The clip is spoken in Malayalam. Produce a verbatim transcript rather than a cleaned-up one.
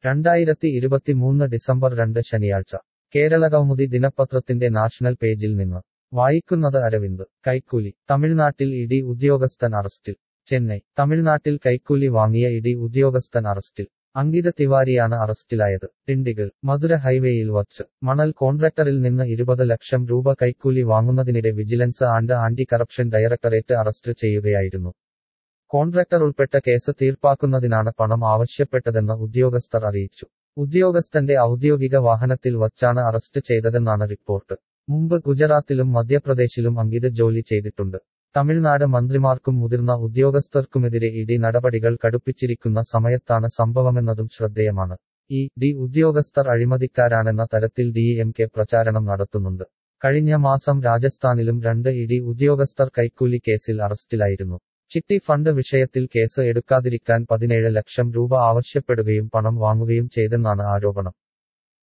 രണ്ടായിരത്തി ഇരുപത്തിമൂന്ന് ഡിസംബർ രണ്ട് ശനിയാഴ്ച കേരളകൗമുദി ദിനപത്രത്തിന്റെ നാഷണൽ പേജിൽ നിന്ന് വായിക്കുന്നത് അരവിന്ദ്. കൈക്കൂലി തമിഴ്നാട്ടിൽ ഇഡി ഉദ്യോഗസ്ഥൻ അറസ്റ്റിൽ. ചെന്നൈ. തമിഴ്നാട്ടിൽ കൈക്കൂലി വാങ്ങിയ ഇഡി ഉദ്യോഗസ്ഥൻ അറസ്റ്റിൽ. അങ്കിത തിവാരിയാണ് അറസ്റ്റിലായത്. ഡിണ്ടിഗൽ. മധുര ഹൈവേയിൽ വച്ച് മണൽ കോൺട്രാക്ടറിൽ നിന്ന് ഇരുപത് ലക്ഷം രൂപ കൈക്കൂലി വാങ്ങുന്നതിനിടെ vigilance and anti corruption directorate arrest ചെയ്യുകയായിരുന്നു. കോൺട്രാക്ടർ ഉൾപ്പെട്ട കേസ് തീർപ്പാക്കുന്നതിനാണ് പണം ആവശ്യപ്പെട്ടതെന്ന് ഉദ്യോഗസ്ഥർ അറിയിച്ചു. ഉദ്യോഗസ്ഥന്റെ ഔദ്യോഗിക വാഹനത്തിൽ വച്ചാണ് അറസ്റ്റ് ചെയ്തതെന്നാണ് റിപ്പോർട്ട്. മുമ്പ് ഗുജറാത്തിലും മധ്യപ്രദേശിലും അങ്കിത് ജോലി ചെയ്തിട്ടുണ്ട്. തമിഴ്നാട് മന്ത്രിമാർക്കും മുതിർന്ന ഉദ്യോഗസ്ഥർക്കുമെതിരെ ഇഡി നടപടികൾ കടുപ്പിച്ചിരിക്കുന്ന സമയത്താണ് സംഭവമെന്നതും ശ്രദ്ധേയമാണ്. ഈ ഡി ഉദ്യോഗസ്ഥർ അഴിമതിക്കാരാണെന്ന തരത്തിൽ ഡി എം കെ പ്രചാരണം നടത്തുന്നുണ്ട്. കഴിഞ്ഞ മാസം രാജസ്ഥാനിലും രണ്ട് ഇഡി ഉദ്യോഗസ്ഥർ കൈക്കൂലി കേസിൽ അറസ്റ്റിലായിരുന്നു. ചിട്ടി ഫണ്ട് വിഷയത്തിൽ കേസ് എടുക്കാതിരിക്കാൻ പതിനേഴ് ലക്ഷം രൂപ ആവശ്യപ്പെടുകയും പണം വാങ്ങുകയും ചെയ്തെന്നാണ് ആരോപണം.